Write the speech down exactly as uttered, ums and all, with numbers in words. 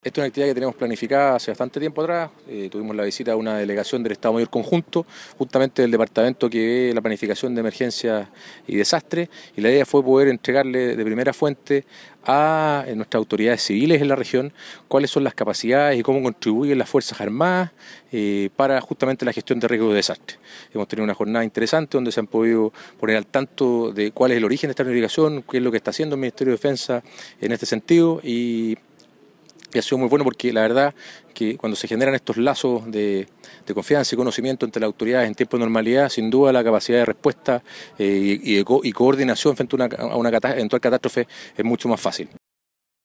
Esta es una actividad que tenemos planificada hace bastante tiempo atrás. Eh, tuvimos la visita de una delegación del Estado Mayor Conjunto, justamente del departamento que ve la planificación de emergencias y desastres, y la idea fue poder entregarle de primera fuente a nuestras autoridades civiles en la región cuáles son las capacidades y cómo contribuyen las Fuerzas Armadas eh, para justamente la gestión de riesgos de desastre. Hemos tenido una jornada interesante donde se han podido poner al tanto de cuál es el origen de esta planificación, qué es lo que está haciendo el Ministerio de Defensa en este sentido, y Y ha sido muy bueno porque la verdad que cuando se generan estos lazos de, de confianza y conocimiento entre las autoridades en tiempo de normalidad, sin duda la capacidad de respuesta eh, y, y, de co y coordinación frente a una, a una eventual catástrofe es mucho más fácil.